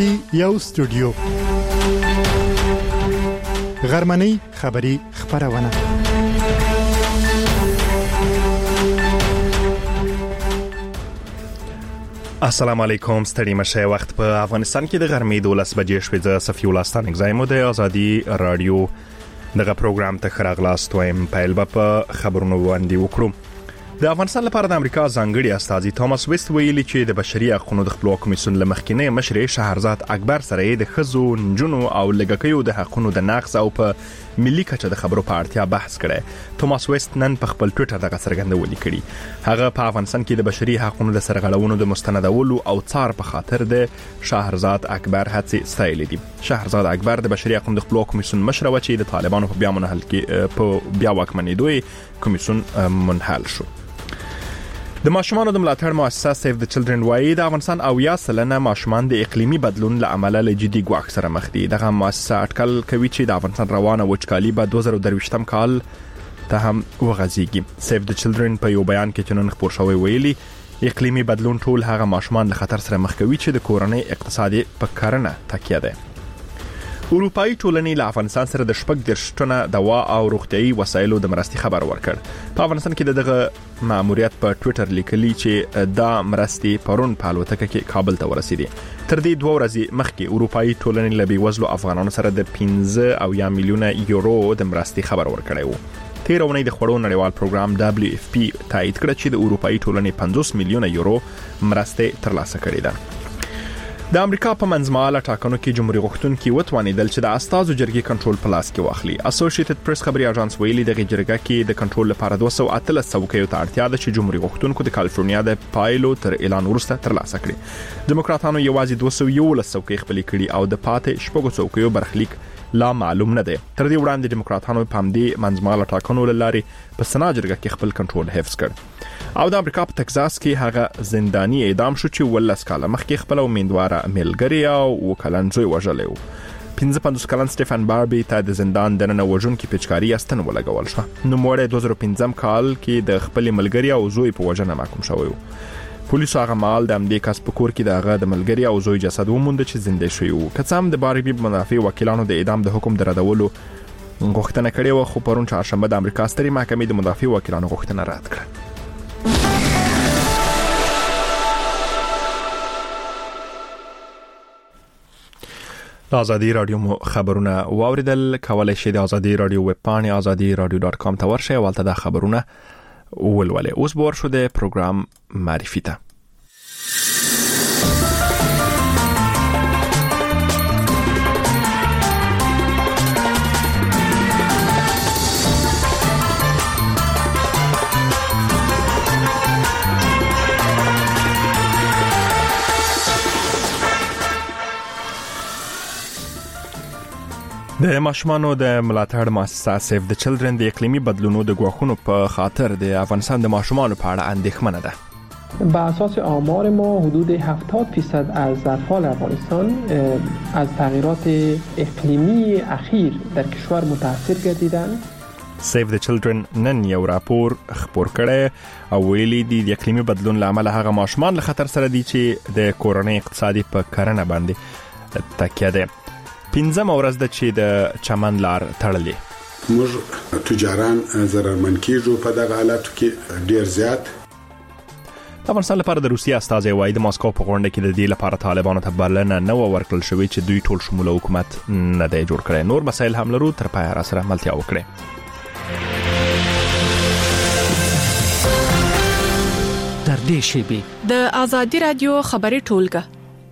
کې یو استودیو غرمنۍ خبری خبرونه السلام علیکم ستړي مشه وخت په افغانستان کې د غرمې 12 بجې شوې ز صفي ولستان اگزایمو د ازادي رادیو دغه پروګرام ته خراغلاست وایم پایل په خبرونو باندې وکړو. د افغانستان لپاره د امریکا ځانګړي استاذ توماس ویست ویلي چې د بشري حقوقو د خپلواک کمیسیون لمخکینه مشر شهرزاد اکبر سره د خزو نجونو او لګکیو د حقوقو د نقض او په ملي کچه د خبرو په اړتیا بحث کړي. توماس ویست نن په خپل ټوئیټر دغه څرګندونه کړې. هغه په افغانستان کې د بشري حقوقو د سرغړونو د مستندولو او څار په خاطر د شهرزاد اکبر هڅې ستایلې دي. شهرزاد اکبر د بشري حقوقو د خپلواک کمیسیون مشر و چې د طالبانو په بیا منحل کې په بیا واکمنېدوی کمیسیون منحل شو. د ماشومانو د ملاتړ مؤسسه سیف د چلډرن وايي د افغانستان او یا سلنه ماشومان د اقلیمي بدلون له امله له جدي ګواښ سره مخ دي. دغه مؤسسه اټکل کوي چې د افغانستان روانه وچکالي به 2023م کال ته هم وغځيږي. سیف د چلډرن په یو بیان کې چنن خبر شوی ویلي اقلیمي بدلون ټول هغه ماشومان له خطر سره مخ کوي چې د کورنۍ اقتصادي په کارنه تکیه ده. اروپאי ټولنې له افغانستان سره د شپږ درشتونه دوا او روغتيایي وسایلو د مرستې خبر ورکړ. په افغانستان کې دغه ماموریت په ټوئیټر لیکلي چې دا مرستې پرون په الوتکه کې کابل ته ورسېدې. تر دې 2 ورځې مخکې اروپאי ټولنې له بیوزلو افغانانو سره د 15 میلیونه یورو د مرستې خبر ورکړی و. تیرونی د خړو نړیوال پروګرام WFP تایید کړ چې د اروپאי ټولنې 50 میلیونه یورو مرستې ترلاسه کړې ده. د امریکا په منځمهاله ټاکنو کې جمهوریت غوښتونکي وتوانیدل چې د استازو جرګې کنټرول په لاس کې واخلي. اسوسییټډ پریس خبري اژانس ویلي د جرګه کې د کنټرول لپاره 213 څوکیو ته اړتیا ده چې جمهوریت غوښتونکو د کالیفورنیا د پایلو تر اعلان وروسته ترلاسه کړي. دیموکراتانو یوازې 211 څوکۍ خپلې کړي او د پاتې شپږو څوکیو برخلیک لا معلوم نه دی. تر دې وړاندې دیموکراتانو په همدې منځمهاله ټاکنو لاري په سنا جرګه کې خپل کنټرول حفظ کړ. او د امریکا په تکزاس کې هغه زنداني اعدام شو چې ولس کاله مخکې خپل امیدواره ملګری او وکلنځوي وژلی و. 55 کلن سټيفن باربي ته د زندان دننه وژونکي پچکاري استن ولګول شو. نو موړ 2015 کال کې د خپل ملګری او زوی په وژنه محکوم شوی و. پولیسو هغه مال د امدې کس په کور کې دغه د ملګری او زوی جسد وموند چې زنده شوی و. کڅام د باربي منافع وکیلانو د اعدام د حکم درادولو غوښتنه کړې و، خو پرون چهارشنبه د امریکا ستري محکمې د مدافع وکیلانو غوښتنه رد کړه. د ازادي رادیو خبرونه واوریدل. کولای شئ د ازادي رادیو ویب پاڼې azadi.radio.com ته ورشئ او تل د خبرونه ولولئ. اوس به ورشو د پروګرام معرفي ته. د ماشومانو د ملاتړ مؤسسه سیف د چلډرن د اقلیمي بدلونو د ګواښونو په خاطر د افغانستان د ماشومانو په اړه اندېښمنه ده. به اساس آمار ما حدود 70% از اطفال افغانستان از تغییرات اقلیمی اخیر در کشور متاثر گردیدند. سیف د چلډرن نن یو راپور خبر کړی او ویلي دی د اقلیمي بدلون له امله هغه ماشومان له خطر سره دي چې د کورنۍ اقتصادي په کارنه باندې تکیه ده. 15 ورځ د چې د چمن لار تړلې. موږ تجاران ضررمن کیږو په دغه حالاتو کې ډیر زیات. افغانستان لپاره د روسیې استازي وایي د ماسکو په غونډه کې د دې لپاره طالبانو ته بلنه نه ورکړل شوې چې دوی ټول شموله حکومت نه دی جوړ کړی. نور مسایل هم لرو، تر پای را سره ملتیا وکړي. در دې شیبه د ازادي رادیو خبري ټولګه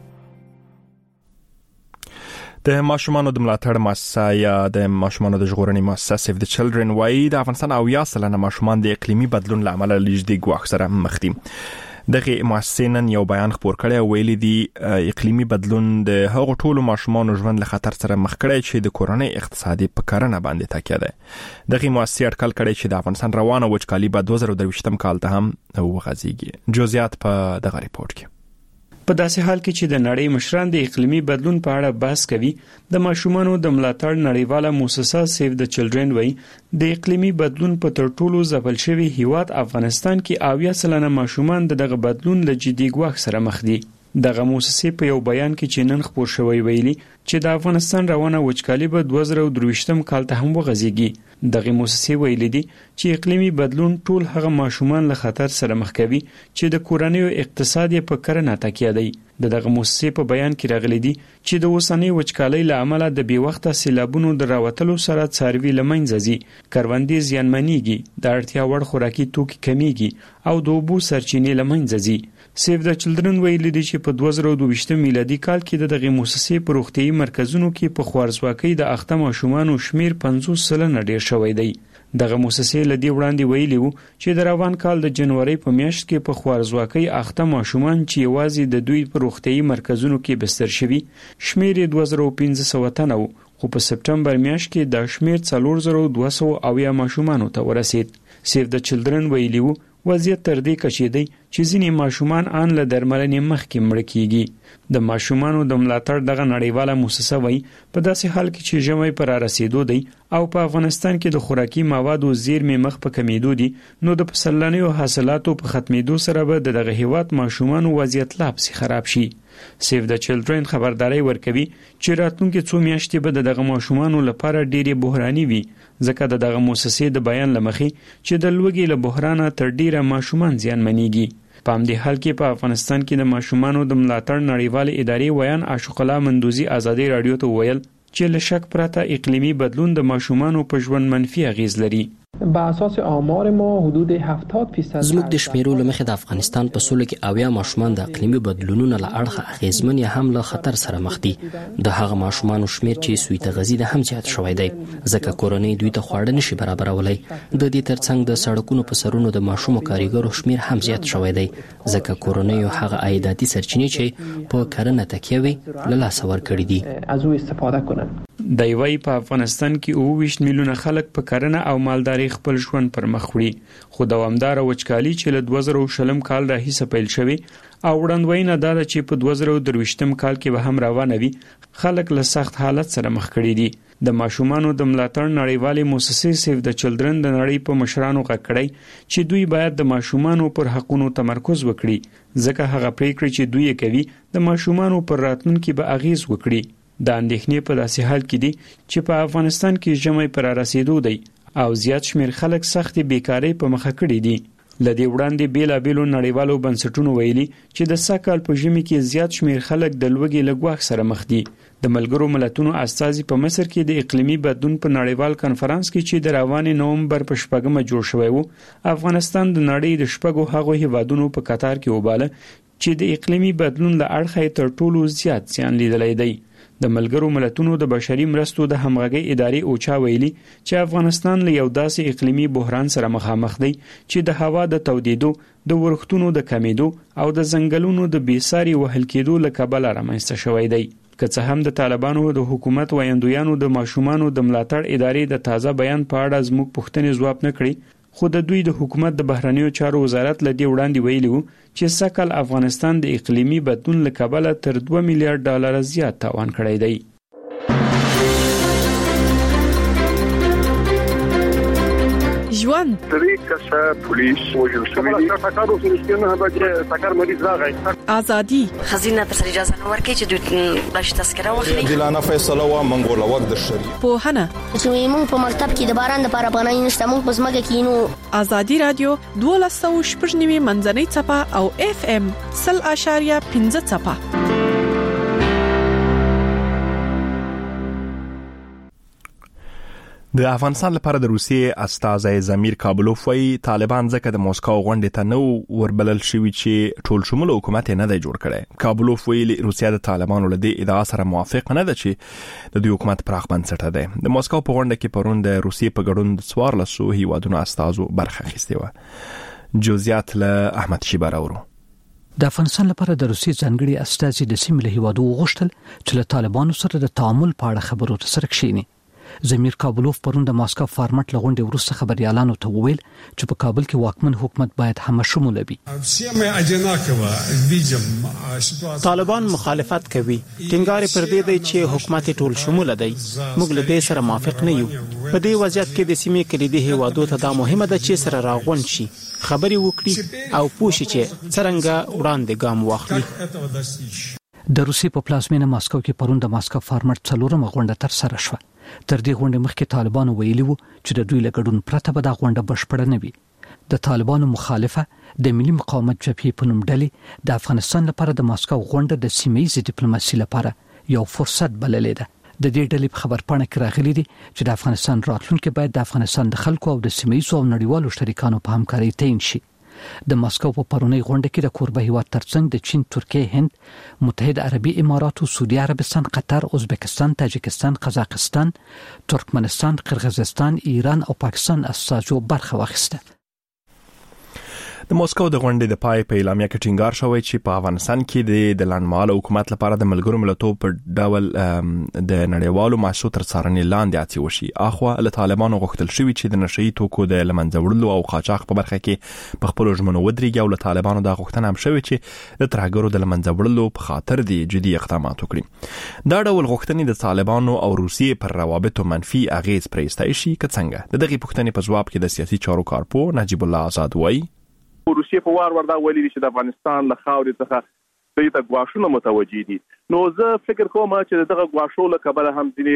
د ماشومانو د ملاتړ مؤسسه یا د ماشومانو د ژغورنې مؤسسه سیف د چلډرن وايي د افغانستان او یا سلنه ماشومان د اقلیمي بدلون له امله لږ ګواښ سره مخ دي. دغه مؤسسه نن یو بیان خبر کړی او ویلي دی اقلیمي بدلون د هغو ټولو ماشومانو ژوند له خطر سره مخ کړی چې د کورنۍ اقتصادي په کارنه باندې تکیه ده. دغه مؤسسه اټکل کړی چې د افغانستان روانه وچکالي به 2023م کال ته هم وغځيږي. جزئیات په دغه ریپورت کې. په داسې حال کې چې د نړۍ مشران د اقلیمي بدلون په اړه بحث کوي، د ماشومانو د ملاتړ نړیواله مؤسسه سیف د چلډرن وایي د اقلیمي بدلون په تر ټولو ځپل شوی هیواد افغانستان کې 80% ماشومان دغه بدلون له جدي ګواښ سره مخ دي. دغه موسسې په یو بیان کې چې نن خپور شوی ویلي چې د افغانستان روانه وچکالي به 2023 کال ته هم وغځيږي. دغه موسسې ویلي دي چې اقلیمي بدلون ټول هغه ماشومان له خطر سره مخ کوي چې د کورنۍ او اقتصاد په کرنه تکیه دی. دغه موسسې په بیان کې راغلي دي چې د اوسنۍ وچکالۍ له امله د بې وخته سیلابونو د راوتلو سره څاروي له منځه ځي، کروندې زیانمنېږي، د اړتیا وړ خوراکي توکي کمیږي او د اوبو سرچینې له منځه ځي. سیف د چلډرن ویلي دي چې په 2022 میلادي کال کې د دغه موسسې په روغتيایي مرکزونو کې په خوارزواکۍ د اخته ماشومانو شمیر 50% ډیر شوی دی. دغه موسسې لدی وړاندې ویلي وو چې د روان کال د جنوري په میاشت کې په خوارزواکۍ اخته ماشومان چې یوازې د دوی په روغتيایي مرکزونو کې بستر شوي شمیر 2500 تنه وو، خو په سپټمبر میاشت کې د شمیر 4200 ماشومان ته ورسید. سیف د چلډرن ویلي وو وضعیت تر دې کچېدی چې ځینې ماشومان ان له درملنې مخکې مړه کیږي. د ماشومانو د ملاتړ دغه نړیواله موسسه وایي په داسې حال کې چې ژمی پر رسیدو دی او په افغانستان کې د خوراکي موادو زیرمې مخ په کمیدو دي، نو د پسرلنیو حاصلاتو په ختمېدو سره به دغه هیواد ماشومانو وضعیت لا پسې خراب شي. سیف د چلډرن خبرداري ورکوي چې راتلونکي څو میاشتې به دغه ماشومانو لپاره ډېری بحراني وي، ځکه دغه موسسې د بیان لمخې چې د لوږې له بحرانه تر ډیره ماشومان زیانمنېږي. په همدې حال کې په افغانستان کې د ماشومانو د ملاتړ نړیوالې ادارې ویان عاشق الله مندوزي ازادي رادیو ته ویل چې له شک پرته اقلیمي بدلون د ماشومانو په ژوند منفي اغیز لري. با اساس آمار ما حدود 70% زموږ د شمیرو لمخې د افغانستان په سولو کې 90 ماشومان د اقلیمي بدلونونو له اړخه اغیزمن یا هم له خطر سره مخ دي. د هغه ماشومانو شمیر چې سویته غذی د هم زیات شوی دی، ځکه کورنۍ دوی ته خواړه نشي برابرولای. د دې ترڅنګ د سړکونو په سرونو د ماشومو کاریګرو شمیر هم زیات شوی دی، ځکه کورنۍ هغه عایداتي سرچینې چې په کرنه تکیه وي له لاسه ورکړي دي. از او استفاده کنن. د یوې په افغانستان کې 22 میلیونه خلک په کرنه او مالداري خپل ژوند پر مخ وړي، خو دوامدار وچکالي چې له 2020 کال راهیسه پیل شوی او وړاندوینه دا ده چې په 2023 کال کې به هم روانه وي، خلک له سخت حالت سره مخ کړي دي. د ماشومانو د ملاتړ نړیوالې موسسې سیف د چلډرن د نړۍ په مشرانو غږ کړی چې دوی باید د ماشومانو پر حقونو تمرکز وکړي، ځکه هغه پریکړې چې دوی کوي د ماشومانو پر راتلونکي به اغیز وکړي. د اندېښنې په داسې حال کې دي چې په افغانستان کې ژمی پر رسیدو دی او زیات شمیر خلک سختي بیکاری په مخه کړي دي. لدی وړاندې بیلابېلو نړیوالو بنسټونو ویلي چې د سکهال په ژمي کې زیات شمیر خلک د لوږې له ګواښ سره مخ دي. د ملګرو ملتونو استازي په مصر کې د اقلیمي بدلون په نړیوال کانفرنس کې چې د روان نومبر په 4 جوړ شوی وو، افغانستان د نړۍ د 4 هغو هیوادونو په قطار کې وباله چې د اقلیمي بدلون له اړخه تر ټولو زیات زیان لیدلی دی. د ملګرو ملتونو د بشري مرستو د همغږي ادارې اوچا ویلي چې افغانستان له یو داسې اقلیمي بحران سره مخامخ دی چې د هوا د تودیدو، د ورښتونو د کمیدو او د ځنګلونو د بیساري وهل کېدو له کبله رامنځته شوی دی. که څه هم د طالبانو د حکومت ویاندویانو د ماشومانو د ملاتړ ادارې د تازه بیان په اړه زموږ پوښتنې ځواب نه کړي، خو د دوی د حکومت د بهرنیو چارو وزارت لدی وړاندې ویلي وو چې سکهال افغانستان د اقلیمي بدلون له کبله تر $2 میلیارډ زیات تاوان کړی دی. ژوند پولیس وژل شوی دی، سکهال اوسنه به سکهال مریض راغی. ازادي خزینه تر اجازه نه ورکړي چې دوی بلش تذکره واخلي. دلانه فیصله و منګول وخت د شریعت پوهنه چې موږ په مکتب کې د باران د لپاره باندې نشته، موږ په ځمکه کې نو. ازادي رادیو 12.9 منځنۍ چپه او FM 0.5 چپه. د افغانستان لپاره د روسیې استازی زمیر کابلوف وایي طالبان ځکه د موسکو غونډې ته نو وربلل شوی چې ټول شمول حکومت نه دی جوړ کړی. کابلوف ویلي روسیا د طالبانو له دې ادعا سره موافق نه ده چې د دوی حکومت پراخ بنسټه دی. د موسکو په غونډه کې پرون د روسیې په ګډون 14 هیوادونو استازو برخه اخیستې و. جزئیات له احمد شیبه راوړو. د افغانستان لپاره د روسیې ځانګړي استازي د سیمې له هیوادو غوښتل چې له طالبانو سره د تعامل په اړه خبرو سره کښیني. زمیر کابلوف پرون د ماسکو فارمټ لغونډې وروسته خبريالانو ته وویل چې په کابل کې واکمن حکومت باید همشمول وي. طالبان مخالفت کوي. ټینګار پر دې دی چې حکومت ټول شمول دی. موږ له دې سره موافق نه یو. په دې وضعیت کې د سیمې کلیدي هیوادو ته دا مهمه ده چې سره راغون شي، خبري وکړي او پوښي چې څنګه وړاندې ګام واخلي. د روسي په پلازمینه ماسکو کې پرون د ماسکو فارمټ 4مه غونډه تر سره شوه. تر دې غونډې مخکې طالبانو ویلي وو چې د دوی له ګډون پرته به دا غونډه بشپړه نه وي. د طالبانو مخالفه د ملي مقاومت جبهې په نوم ډلې د افغانستان لپاره د ماسکو غونډه د سیمه‌ییزې ډیپلوماسي لپاره یو فرصت بللې ده. د دې ډلې په خبرپاڼه کې راغلي دي چې د افغانستان راتلونکي باید د افغانستان د خلکو او د سیمه‌ییزو او نړیوالو شریکانو په همکارۍ تعین شي. د ماسکو په پرونی غونډه کې د کوربه هیواد ترڅنګ د چین، ترکیه، هند، متحده عربي امارات، سعودي عربستان، قطر، ازبکستان، تاجکستان، قزاقستان، ترکمنستان، قرغیزستان، ایران او پاکستان استازو برخه واخیسته. د موسکو د غونډې د پای په اعلامیه کې ټینګار شوی چې په افغانستان کې د لنډمهاله حکومت لپاره د ملګرو ملتونو په ډول د نړیوالو مؤسسو تر څارنې لاندې هڅې وشي. اخوا له طالبانو غوښتل شوی چې د نشئی توکو د لمنځه وړلو او قاچاق په برخه کې په خپل ژمنو ودرېږي او له طالبانو دا غوښتنه هم شوی چې د ترهګرو د لمنځه وړلو په خاطر دي جدي اقدامات وکړي. دا ډول غوښتنې د طالبانو او روسیې پر روابطو منفي اغیز پرېستای شي که څنګه؟ د دغه پوښتنې په ځواب کې د سیاسي چارو کارپو نجیب الله آزاد وایي روسیې په وار وردا ویلي چې د افغانستان له خاورې څخه دوی ته ګواښونه متوجي دي. نو زه فکر کوم چې دغه ګواښو له کبله هم ځینې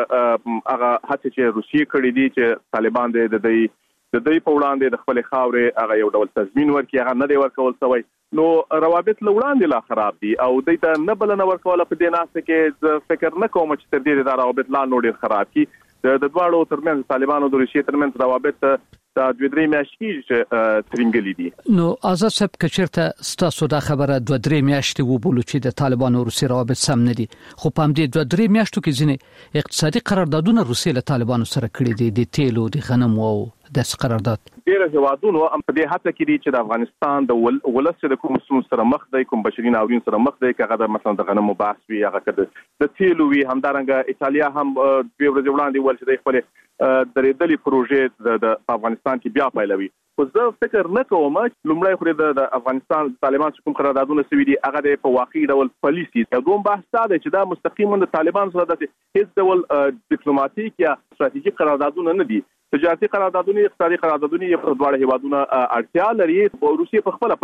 هغه هڅې چې روسیې کړې دي چې طالبان د دوی په وړاندې د خپل خاورې هغه یو ډول تضمین ورکړي، هغه نه دی ورکول شوی. نو روابط له وړاندې لا خراب دي او دوی ته نه بلنه ورکول په دې ناسته کې زه فکر نه کوم چې تر دې دا روابط لا نور ډیر خراب کی. د دواړو ترمنځ طالبانو او روسیې ترمنځ روابط دا 2-3 میاشتې ترنګلې دي. نو آزاد صاحب کچرته ستاسو دا خبره 2-3 میاشتې وبولو چې د طالبانو او روسي روابط سم نه دي، خو په همدې 2-3 میاشتو کې ځینې اقتصادي قراردادونه روسي له طالبانو سره کړي دي، د تیلو، د غنمو او د قرارداد. ډېر هیوادونو هم په دې هڅه کې دي چې د افغانستان د ولس د کوم سره مخ دی، کوم بشري ناورین سره مخ دی، هغه مثلا د غنمو بحث وي، هغه د تیلو وي. همدارنګه ایتالیا هم 2 ورځې وړاندې ول چې د خپل درېدلې پروژې د افغانستان کې بیا پیلوي. خو زه فکر نه کوم چې لومړی خو د افغانستان طالبان کوم قراردادونه سوي دي هغه په واقعي ډول پالیسي او دوم بحث دی چې دا مستقیما د طالبان سره د هیڅ ډول ډیپلوماټیک یا ستراتیژیک قراردادونه نه دي. تجارتي قراردادونه، اقتصادي قراردادونه یې په دواړو هیوادونو اړتیا لري. روسیې په خپل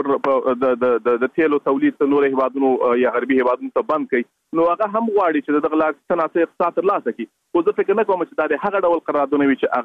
د تیلو تولید نور هیوادونو یا غربي هیوادونو ته بند کړي، نو هغه هم غواړي چې دغه لا صنعتي اقتصاد ترلاسه کړي. خو زه فکر نه کوم چې دا هغه ډول قراردادونه وي چې هغه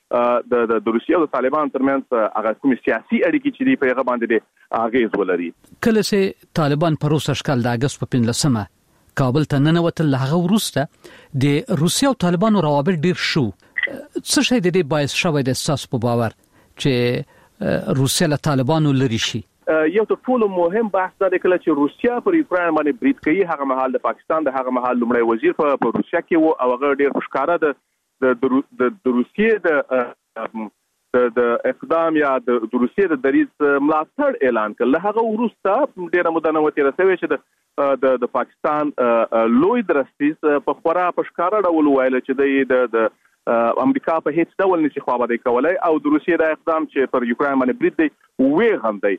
د روسیې او طالبان ترمنځ هغه کوم سیاسي اړیکې چې دی په هغه باندې اغیز ولري. کله چې طالبان په روس اشکال د اگست په 15مه کابل ته ننوتل، هغه وروسته د روسیې او طالبانو روابط ډیر شو. څه شي د دې باعث شوی د اساس په باور چې روسیه له طالبانو لري شي؟ یو ټول مهم بحث دا دی کله چې روسیا پر یوکرين باندې برید کوي، هغه مهال د پاکستان د هغه مهال لومړی وزیر په روسیا کې وو او هغه ډیر ښکارا د روسیې د اقدام یا د روسیې د دریځ ملاتړ اعلان کړ. له هغه وروسته ډیره موده نه وتی رسوي چې د پاکستان لوی درستیز په خورا په ښکارا ډول ویل چې د امریکا په هیڅ ډول نشي خوابه کولای او د روسیې د اقدام چې پر یوکرين باندې برید دی وې هم دی.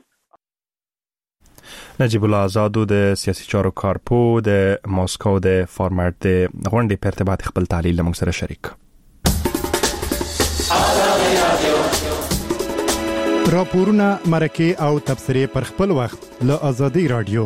نجیب الله آزادو د سیاسي چارو کارپو د ماسکو د فارمټ د غونډې په ارتباط خپل تحلیل موږ سره شریک. راپورونه، مرکه او تبصرې پر خپل وخت له آزادي رادیو.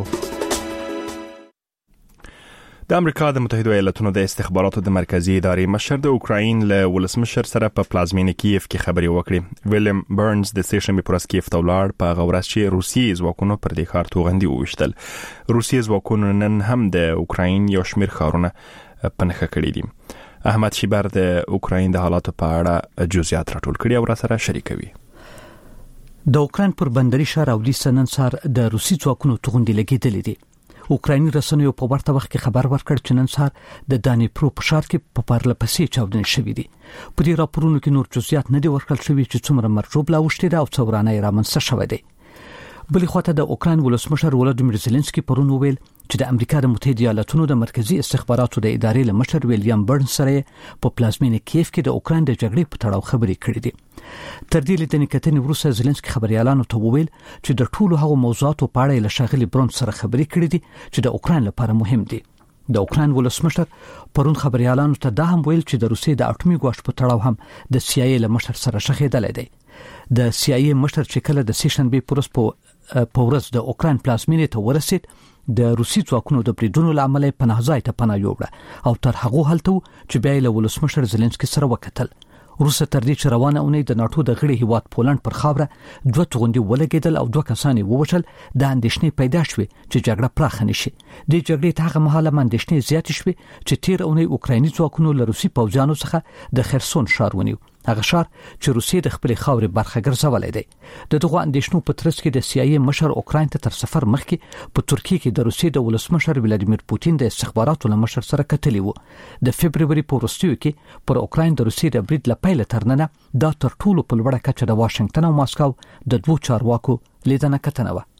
د امریکا د متحده ایالاتونو د استخباراتو د مرکزی ادارې مشر د اوکراین له ولسمشر سره په پلازمینه کیف کې خبري وکړي. ویلیام برنز د سیشن په پرس کیف تولار په غورس چې روسي ځواکونو پر دې ښار توغندي وشتل. روسي ځواکونو نن هم د اوکراین یو شمېر ښارونه پنهخه کړي دي. احمد شیبر د اوکراین د حالاتو په اړه جزئیات راټول کړي او را سره شریکوي. د اوکراین پر بندري ښار اودیسا نن سهار د روسي ځواکونو توغندي لګیدلې دي. اوکرایني رسنیو په ورته وخت کې خبر ورکړ چې نن سهار د دانیپرو په ښار کې په پرله پسې چاودنې شوې دي. په دې راپورونو کې نور جزئیات نه دي ورکړل شوي چې څومره مرجوب لا وشته او څورانه رامنځته شوې دي. بلې خواته د اوکراین ولسمشر ولادیمیر زيلنسکي پرون وویل چې د امریکا د متحده ایالاتونو د مرکزی استخباراتو د ادارې له مشر ویلیام برنز سره په پلازمینه کیف کې د اوکراین د جګړې په تړاو خبرې کړې دي. تر دې لیدنې کتنې وروسته زيلنسکي خبريالانو ته وویل چې د ټولو هغو موضوعاتو په اړه له شاغلي برنز سره خبرې کړې دي چې د اوکراین لپاره مهم دي. د اوکراین ولسمشر پرون خبريالانو ته دا هم ویل چې د روسیې د اټومي ګواښ په تړاو هم د CIA له مشر سره شخېدل دي. د CIA مشر چې کله د سیشنبه پروس په ورځ د اوکراین پلازمینې ته ورسید د روسي ځواکونو د بریدونو لامل پناه ځای ته پناه یوړه او تر هغه هلته چې بیا له ولسمشر زيلنسکي سره وکتل. روسه تر دې چې روانه اونۍ د ناتو د غړي هیواد پولند پر خاوره 2 توغندي ولګیدل او 2 کسان ووچل د اندېښنې پیدا شوې چې جګړه پراخه نشي. د جګړې ته هغه مهاله اندېښنې زیات شوې چې تیر اونۍ اوکرایني ځواکونو له روسي پوځیانو څخه د خرسون ښار ونیو، هغه ښار چې روسیې د خپل خاورې برخه ګرځولې دی. د دغه اندېښنو په ترڅ کې د CIA مشر اوکراین ته تر سفر مخکې په ترکیه کې د روسیې د ولسمشر ولادیمیر پوتین د استخباراتو له مشر سره کتلی وو. د فبرवरी په وروستیو کې پر اوکراین د روسیې د برید لپاره ترننه دا تر ټولو په لوړه کچه د واشنگټن او ماسکو د دوه چارواکو لیدنه کتنه و.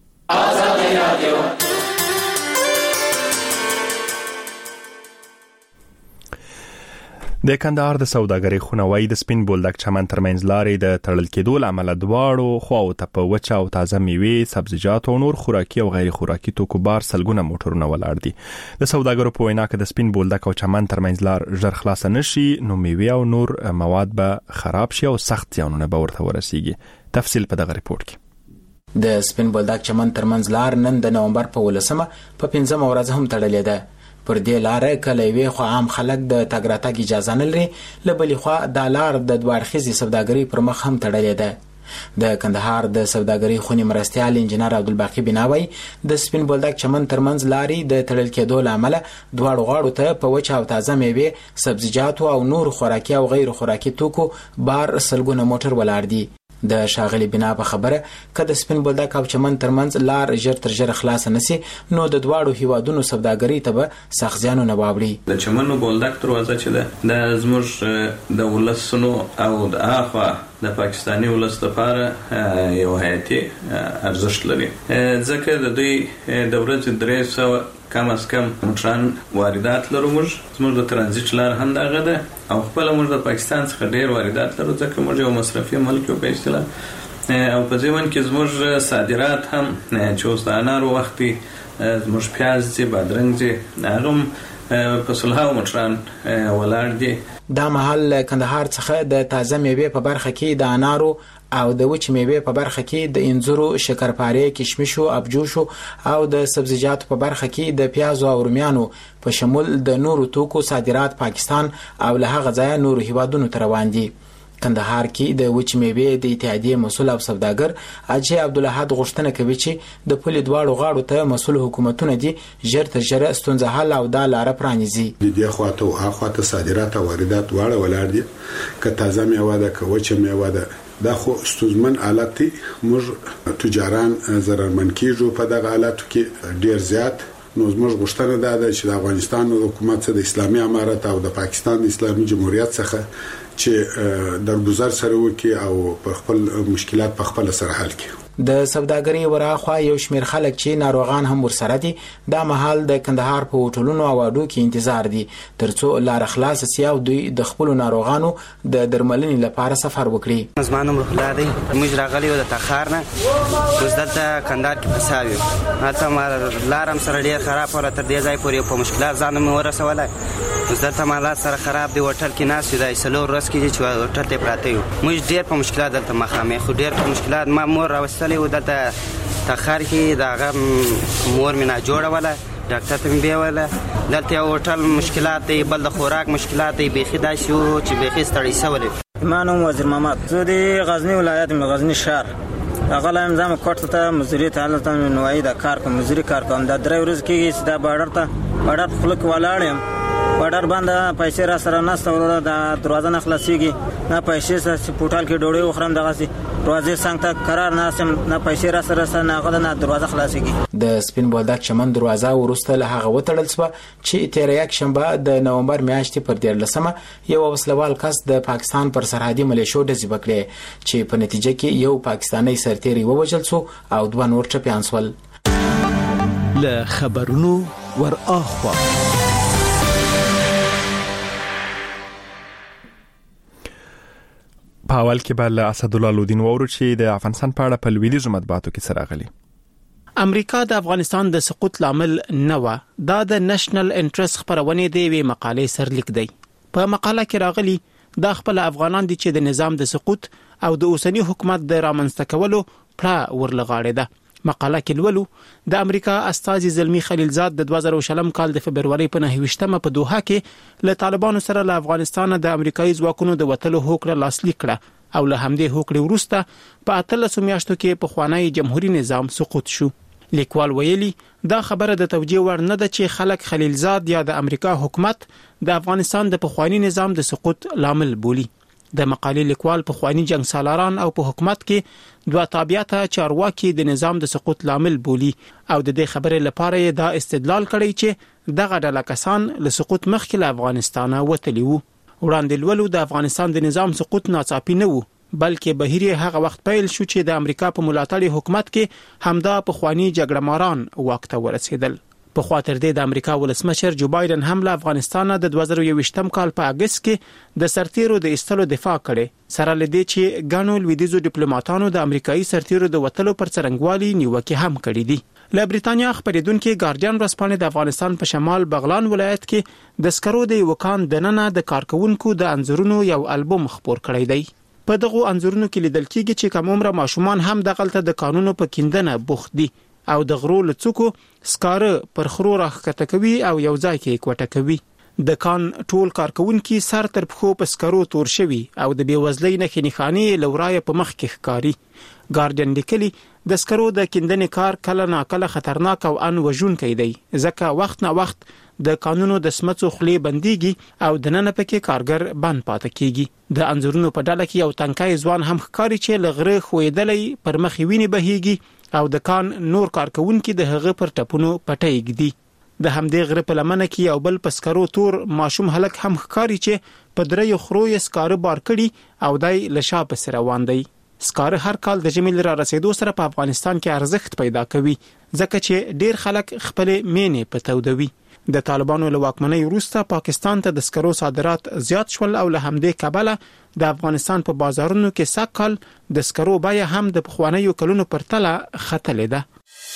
د کندهار د سوداګرۍ خونوي د سپین بولدک چمن ترمنځ لارې د تړل کېدو لامل دواړو خواو ته په وچه او تازه میوې، سبزیجات او نور خوراکي او غیر خوراکي توکو بار سلګونه موټرونه ولاړ دي. د سوداګرو په وینا کې د سپین بولدک او چمن ترمنځ لار ژر خلاص نشي نو میوې او نور مواد به خراب شي او سخت زیانونه به ورته ورسیږي. تفصیل په دغه ریپورت کې. د سپین بولدک چمن ترمنځ لار نن د نومبر په 15 په 15 ورځ هم تړلې ده. پر دې لارې کله وی خو عام خلک د تګ راتګ اجازه نه لري، لبلې خو د لار د دوارخیزي سوداګرۍ پر مخ هم تړلې ده. د کندهار د سوداګرۍ خونی مرستيال انجنیر عبدالباقی بناوي د سپین بولدک چمن ترمنځ لارې د تړل کېدو لامل دواړو غاړو ته په وچه او تازه میوې، سبزیجات او نور خوراکي او غیر خوراکي توکو بار سلګونه موټر ولاړ دي. د شاغلي بنا په خبره کله سپین بولدک او چمن ترمنځ لار ژر تر ژره خلاص نشي نو د دواړو هیوادونو سوداګرۍ ته به سخت زیانونه واوړي. د چمن بولدک دروازه چې ده د زموږ د ولسونو او د اخوا د پاکستاني ولس لپاره یو حیاتي ارزښت لري، ځکه د دوی د ورځې 300 کم از کم موټران واردات لرو. موږ د ترانزیت لار هم دغه ده او خپل موږ د پاکستان څخه ډیر واردات لرو، ځکه موږ یو مصرفي ملک یو په اصطلاح او په ځمن کې زموږ صادرات هم چې اوس د انارو وختي زموږ پیاز دي، بادرنګ دي، هغه په سلهاو موټران ولاړ دي. دا محل کندهار څخه د تازه میوې په برخه کې د انارو او د وچ میوې په برخه کې د انځرو، شکرپاره، کشمشو، ابجوشو او د سبزیجاتو په برخه کې د پیاز او رومیانو په شمول د نورو توکو صادرات پاکستان او له هغه ځای نورو هیوادونو ته روان دي. کندهار کې د وچ میوې د اتحادیې مسؤل او سوداګر اجي عبدالحد غوښتنه کوي چې د پولې دواړو غاړو ته مسؤل حکومتونه دي ژر تر ژره ستونزه حل او د لار پرانیزي. د دې خواته او اخواته صادرات او واردات دواړه ولاړ دي، که تازه میوه ده که وچه میوه ده. دا خو ستونزمن حالت دی. موږ تجاران ضررمن کیږو په دغه حالاتو کې ډیر زیات. نو زموږ غوښتنه ده چې د افغانستان حکومت د اسلامي امارت او د پاکستان د اسلامي جمهوریت څخه چې درگذر سره وکي او په خپل مشکلات په خپل سره حل کړي. د سوداګرۍ وراخوا یو شمیر خلک چې ناروغان هم ورسره دي دا مهال د کندهار په هوټلونو او اډو کې انتظار دي ترڅو لار خلاص سي او دوی د خپل ناروغانو د درملنې لپاره سفر وکړي. زمانه مرخلا دي موږ راغلي و د تخار نه مزدلته کندهار کې فساوي هلته مار لارم سره ډیر خراب ولا تر دې ځای پورې په مشکلات ځان مې ورسولای. مزدلته مالات سره خراب دی، هوټل کې ناس دی سلور ورځ کې چې هوټل ته پراته یو. موږ ډیر په مشکلات دلته مخامخ خو ډیر په مشکلات ما مور راوستلې و دلته تخار کې دا مور مې نه جوړوله ډاکټر ته مې بیوله دلته یو هوټل مشکلات دی، بل د خوراک مشکلات دی، بیخي دا شو چې بیخي ستړی شولې. ما نوم وزیر محمد، زه د غزنی ولایت غزنی شهر هغه امزام کوټ ته مزدوري ته حالت نوای دا کار کوم مزدوري کار کوم دا 3 ورځې کېږي دا بارډر خلک ولاړم بارډر باندې پیسې را سره نهسته ورته دا دروازه نه خلاصيږي نه پیسې سره پورتال کې ډوړې وخرم دغه سي دروازې څنګ ته قرار ناسم، نه پیسې را سره نه غل نه دروازه خلاصيږي. د سپین بولدک چمن دروازه ورسته له هغه وتړل شو چې تیر یک شنبه د نومبر میاشتې پر 13مه یو وسلوال کس د پاکستان پر سرحدي ملیشو ډزې وکړې چې په نتیجه کې یو پاکستانی سرتیری ووژل شو او 2 نور ټپیان شول. له خبرونو ور اخوا په اول کې بل اسد الله لودین وورو چې د افغانستان په اړه په لویدیزو مطبوعاتو کې سره غلي. امریکا د افغانستان د سقوط لامل نه و. دا د نېشنل انټرست خبرونه دی وی مقاله سرلیک دی. په مقاله کې راغلي د خپل افغانان دي چې د نظام د سقوط او د اوسنی حکومت د رامنځته کولو پړه ورلغاړي ده. مقاله کې لولو د امریکا استازي زلمی خلیلزاد د 2020 کال د فبرवरी په 9مه په دوحه کې له طالبانو سره له افغانستان د امریکایي ځواکونو د وټلو هوکړه لاسلیک کړه او له همدې هوکړې وروسته په 13 میاشتو کې په خوانی جمهوریت نظام سقوط شو. لیکوال ویلي دا خبره د توجیه ور نه ده چې خلک خلیلزاد یا د امریکا حکومت د افغانستان د پخوانی نظام د سقوط لامل بولي. د مقالې لیکوال په خوانی جنگ سالاران او په حکومت کې دوه تابعیته چارواکي د نظام د سقوط لامل بولي او د دې خبرې لپاره دا استدلال کړی چې دغه ډله کسان له سقوط مخکې له افغانستانه وتلی وو. وړاندې لولو د افغانستان د نظام سقوط ناڅاپي نه وو بلکې بهیر هغه وخت پیل شو چې د امریکا په ملاتړ حکومت کې همدا په خوانی جګړه ماران واک ته ورسېدل. په خاطر د امریکا ولسمشر جو بایدن هم له افغانستان د 2021 کال په اگست کې د سرتیرو د ایستلو دفاع کړي سره لدی چې ګانو لویدیزو ډیپلوماټانو د امریکایي سرتیرو د وټلو پر څرنګوالي نیوکه هم کړې دي. له بریتانیا خبرېدونکو ګارډین ورسپانې د افغانستان په شمال بغلان ولایت کې د سکرو د وکان دننه د کارکونکو د انځورونو یو البوم خپور کړی دی. په دغه انځورونو کې لیدل کېږي چې کوم عمر ماشومان هم دغلته د قانونو په کیندنه بوخت دي او د غرو لڅکو سکاره پر خرو راخته کوي او یو ځای کې کوټه کوي. د کان ټول کارکونکو سر تر پخو په سکرو تور شوی او د بیوزلۍ نه خنخانی لورای په مخ کې ښکاری. ګارډین لیکلی د سکرو د کیندنې کار کله ناکله خطرناک او ان وژونکی دی ځکه وخت نه وخت د قانونو د سمڅو خلی بنديږي او د نن پکې کارګر بند پاتې کیږي. د انځورونو په ډله کې یو تنکای ځوان هم ښکاری چې لغره خوېدلې پر مخ ویني بهيږي او د کان نور کارکونکو د هغه پر ټپونو پټي ګدي. د همدې غره په لمنه کې یو بل پسکرو تور ماشوم هلک هم ښکاری چې په درې خروې سکاره بار کړي او دای لشا پس روان دی. سکاره هر کال د جمیل را رسیدو سره په افغانستان کې ارزښت پیدا کوي ځکه چې ډیر خلک خپل مینې پتودوي. د طالبانو له واکمنۍ وروسته پاکستان ته د سکرو صادرات زیات شول او له همدې کبله د افغانستان په بازارونو کې سکل د سکرو بیه هم د پخوانیو کلونو پر تله ختلې ده.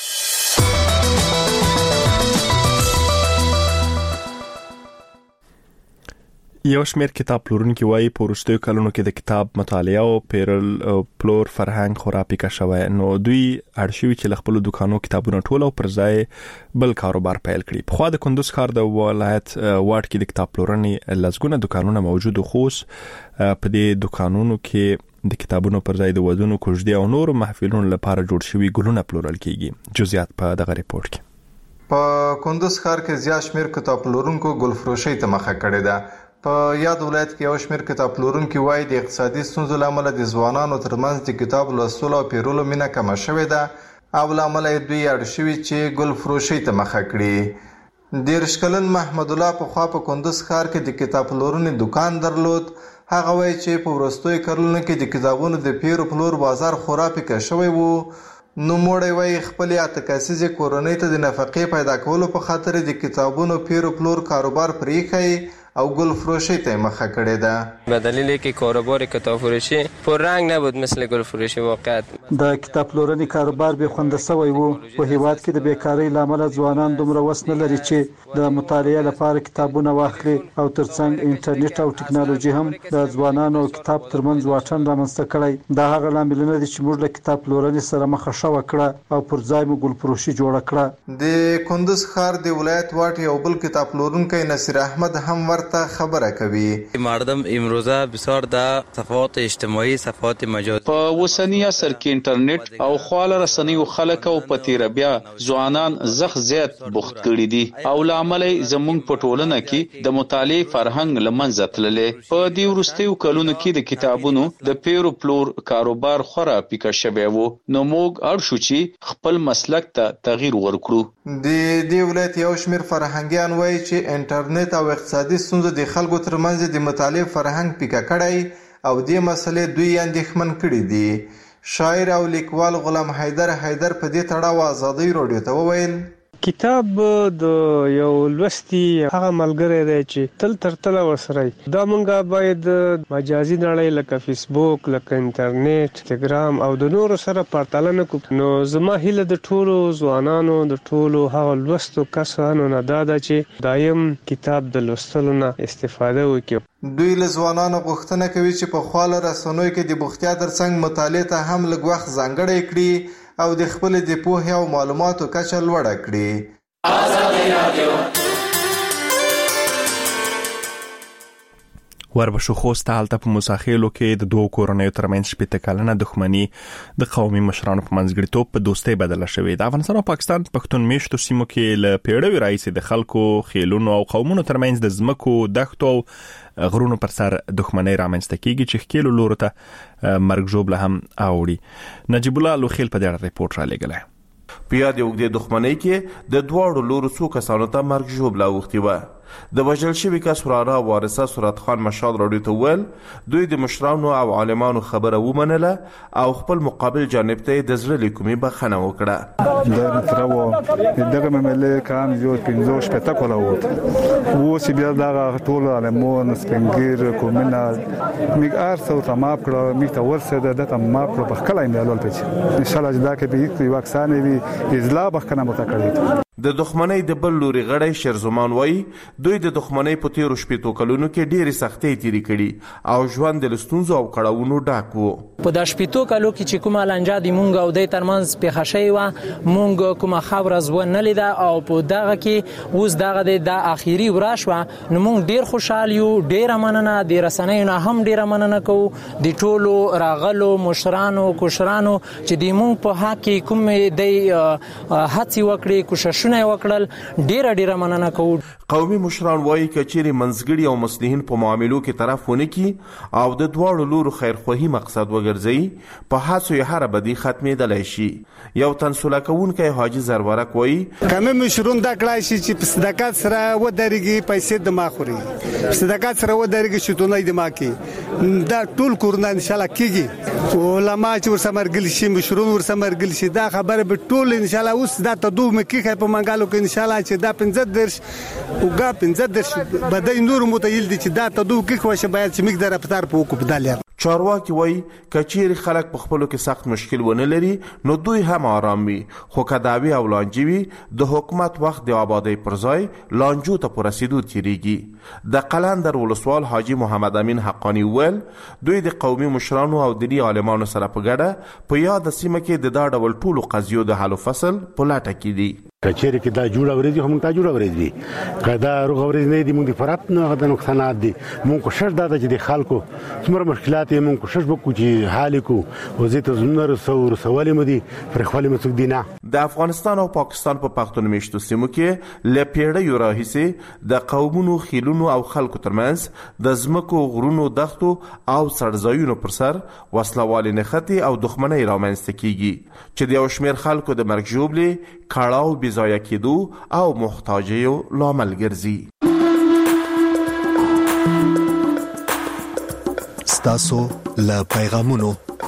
یو شمېر کتاب پلورونکي وایي په وروستیو کلونو کې د کتاب مطالعه او پیرل پلور فرهنګ خورا پیکه شوی نو دوی اړ شوي چې له خپل دکانو کتابونه ټول او پر ځای بل کاروبار پیل کړي. په خوا د کندوز ښار د ولایت واټ کې د کتاب پلورنې لزګونه دکانونه موجود خو په دې دکانونو کې د کتابونو پر ځای د ودونو کوژدې او نور محفلونو لپاره جوړ شوي ګلونه پلورل کیږي. جزئیات په دغه ریپورت کې. په کندوز ښار کې زیات شمېر کتاب پلورونکو ګل فروشي ته مخه کړې ده. په یاد ولایت کې یو شمېر کتاب پلورونکي وایي د اقتصادي ستونزو لامل د ځوانانو ترمنځ د کتاب لوستلو او پیرلو مینه کمه شوې ده او لامل دوی اړ شوي چې ګل فروشي ته مخه کړي. 13 کلن محمد الله په خوا په کندوز ښار کې د کتاب پلورنې دکان درلود. هغه وایي چې په وروستیو کلونو کې د کتابونو د پیرو پلور بازار خورا پیکه شوی وو. نو موړی وایي خپل اتکاسیزې کورنۍ ته د نفقې پیدا کولو په خاطر د کتابونو پیرو پلور کاروبار پریښی او گل فروشی ته مخه کړې ده. به دلیل که کاروبار کتاب فروشی پر رنگ نبود مثل گل فروشی واقعیت د کتاب پلورنې کاروبار به خوند سوی وو. په هیواد کې د بیکاری لامل ځوانان دومره وس نه لري چې د مطالعه لپاره کتابونه واخلي او ترڅنګ انټرنیټ او ټکنالوژي هم د ځوانانو کتاب ترمنځ واټن رامنځته کړی. دا هغه لاملونه دي چې موږ له کتاب پلورنې سره مخه شوه کړه او پر ځای مو گل فروشي جوړه کړه. د کندوز ښار د ولایت واټ یو بل کتاب پلورونکی نصیر احمد هم ته خبره کوي. مردم امروزه بسیار در صفحات اجتماعي صفحات مجازي په اوسنی عصر کې انټرنیټ او خواله رسنیو خلک او په تیر بیا ځوانان زخ زیات بوخت کړي دي او لامل زموږ په ټولنه کې د مطالعه فرهنګ لمنځه تللې. په دې وروستیو کلونو کې د کتابونو د پیرو پلور کاروبار خورا پیکه شوی وو، نو موږ اړ شو چې خپل مسلک ته تغییر ورکړو. د دې ولایت یو شمېر فرهنګیان وایي چې انټرنیټ او اقتصادي ستونزو د خلکو ترمنځ د مطالعې فرهنګ پیکه کړی او دې مسلې دوی اندېښمن کړي دي. شاعر او لیکوال غلام حیدر په دې تړاو ازادۍ راډیو ته وویل: کتاب د یو لوستي هغه ملګری دی چې تل تر تله ورسره دا مونږه باید مجازي نړۍ لکه فیسبوک، لکه انټرنیټ، انستګرام او د نورو سره پرتله نه کوو. نو زما هیله د ټولو ځوانانو د ټولو هغه لوستو کسانو نه دا ده چې دایم کتاب د لوستلو نه استفاده وکړي. دوی له ځوانانو غوښتنه کوي چې په خواله رسنیو کې د بوختیا ترڅنګ مطالعې ته هم لږ وخت ځانګړی کړي او د خپل د پوهې او معلوماتو کچه لوړه کړي. آزادي رادیو وربشو خوسته هلته په موساخیلو کې د دوه کورنیو ترمنځ شپېته کلنه دښمني د قومي مشرانو په منځګړیتوب په دوستۍ بدله شوې. د افغانستان او پاکستان پښتون میشتو سیمو کې له پیړیو راهیسې د خلکو، خیلونو او قومونو ترمنځ د ځمکو، دښتو او غرونو پر سر دښمنۍ رامنځته کیږي چې ښکېلو لورو ته مرګ ژوبله هم اوړي. نجیب الله لوخیل په دې اړه ریپورت رالیږلی. په یاد اوږدې دښمنۍ کې د دواړو لورو څو کسانو ته مرګ ژوبله اوښتې وه. د وژل شوي کس وراره وارثه سرات خان مشال راډیو ته وویل دوی د مشرانو او عالمانو خبره ومنله او خپل مقابل جانب ته د زړه له کومې بخښنه وکړه. دا ترو دغه مملې کام یو 15 شپته کوله وته وو چې بیا دا ټول عالمون سپنګیر کومنه میګ ارسو تمام کړو میګ ته ورسره د تمام کړو په خلای نه لول پچ ان شاء الله دا کې به یو اکسانه وی ازلا بخښنه متکړه. د دښمنۍ د بل لوري غړی شیرزمان وایي دوی د دښمنۍ په تیرو شپېتو کلونو کې ډېرې سختۍ تیرې کړي او ژوند د ستونزو او کړاوونو ډک و. په دا شپېتو کلو کې چې کومه لانجه د مونږ او د ترمنځ پیښه شوې وه مونږ کومه خبره زو نه لیده او په دغه کې اوس دغه د اخیری ورځ شوه نو مونږ ډېر خوشحال یو. ډېره مننه د رسنیو نه هم ډېره مننه کوو د ټولو راغلو مشرانو کوشرانو چې د مونږ په حق کې کوم د هڅې وکړي کوششونه وکړل. ډېره مننه کوو. قومي مشران وایي کچېرې منځګړي او مصلحین په معاملو کې طرف ونه کړي او د دواړو لورو خیرخواهي مقصد وګرځي په هڅو یې هره بدي ختمېدلی شي. یو تنسوله کوونکی حاجي زرورک وایي کمې مشرون دا کړای شي چې په صداقت سره ودرېږي، پیسې د ماخوري په صداقت سره ودرېږي، شتونی د ماکي دا ټول کورونه ان شاء الله کېږي. علما چې ورسره مرګل شي، مشرون ورسره مرګل شي، دا خبره به ټول ان شاء الله اوس دا تدو مکیخه په منګالو کې ان شاء الله چې دا 15 درش وګا 15 درش بدای نور متایل دي چې دا تدو کې خوښه باید چې مقدار افطار په وکړو بداله. چارواکي وایي کچېرې خلک په خپلو کې سخت مشکل ونه لري نو دوی هم آرام وي، خو که دعوې او لانجې وي د حکومت وخت د آبادۍ پر ځای لانجو ته په رسېدو تېرېږي. د قلندر ولسوال حاجي محمد امین حقانی وویل دوی د قومي مشرانو او دیني عالمانو سره په ګډه په یاده سیمه کې د دا ډول ټولو قضیو د حل و فصل په لټه کې دي. کچېرې کې دا جوړه ورېږي هم تا جوړه ورېږي که دا روغه ورېږي نه دي موږ د فرات نه د نقصانات دي موږ کوشش دا ده چې د خلکو څومره مشکلات یې موږ کوشش وکړو چې حل یې کړو. وزې ته زړونه رسولې مو دي پرېښولې مو څوک دي نه. د افغانستان او پاکستان په پښتون میشتو سیمو کې له پیړیو راهیسې د قومونو، خیلونو او خلکو ترمنځ د ځمکو، غرونو، دښتو او څړځایونو پر سر وسلوالې نښتې او دښمنۍ رامنځته کیږي چې د یو شمېر خلکو د مرګ ژوبلې، کړاو، ضایع کېدو او محتاجیو لامل ګرځي. ستاسو له پیغامونو.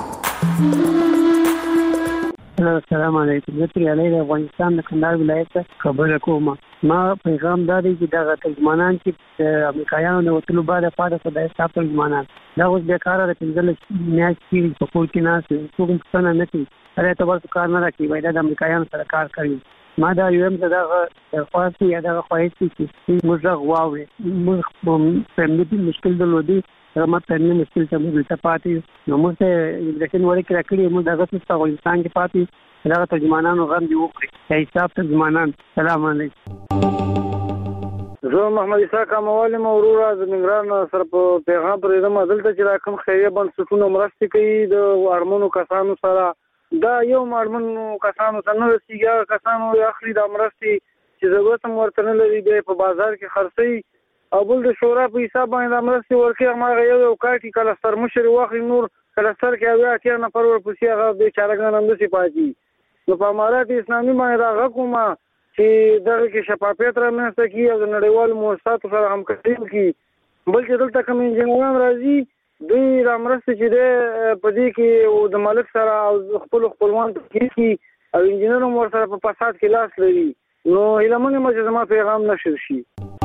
السلام علیکم. زه پریالی د افغانستان د کندهار ولایت خبره کوم. ما پیغام دا دی چې دغه ترجمانان چې د امریکایانو د وتلو بعد پاتې خدای صاحب ترجمانان دا اوس بیکاره د 15 میاشتې تېرې په کور کې ناست څوک پوښتنه نه کوي. هر اعتبار کار نه راکوي، باید د امریکایانو سره کار کوي. ما دا یو هم دغه درخواست یا دغه خواهش چې موږ غږ واورئ. موږ په همدې مشکل درلودی هغه ما په همدې مشکل ته موږ دلته پاتې نو موږ ته امیګریشن ورکړې راکړي موږ دغه څه په افغانستان کې پاتې دغه ترجمانانو غم دې وکړي. حساب ترجمانان. سلام علیکم. زه محمد اسحاق اموالي مورورا د ننګرهار سره په پیغام پرې د مدلته چې راکم خیریه بنسټونو مرستې کوي د اړمنو کسانو سره دا یو اړمنو کسانو ته نه رسیږي کسانو اخلي د مرستې چې ضرورت هم ورته نه لري دی په بازار کې خرڅي او بل د شورا په حساب باندې مرستې ورکړي هغه یو کاټي کله ستر مشر واخلي نور کله ستر کې اویا اتیا نفر ورپسې هغه بیچارهګان هم داسې پاتې نو په امارات اسلامي باندې راغه کومه چې دغه کې شفافیت رامنځته کړي او د نړیوالو مؤسساتو سره همکاري وکړي بلکې دلته کوم انجینران راځي دوی را مرسته چې د په دې کې د مالک سره او خپلوان کې او انجینر هم ورسره په فساد کې لاس لري نو هیله منم چې زما پیغام نشر شي.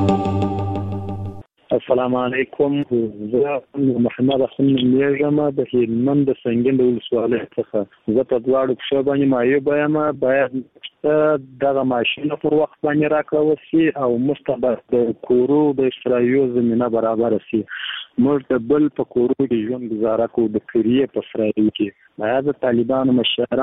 السلام علیکم. زه محمد اخون میږم د هلمند د سنگین د ولسوالۍ څخه. زه په دواړو پښو باندې معیوب یم. باید دغه ماشین پر وخت باندې راکړل شي او مستبد د کورو د اشترايو زمينه برابر شي. موږ د بل په کورو کې ژوند گزاره کوو د کریه په اسرائیل کې. باید د طالبانو مشران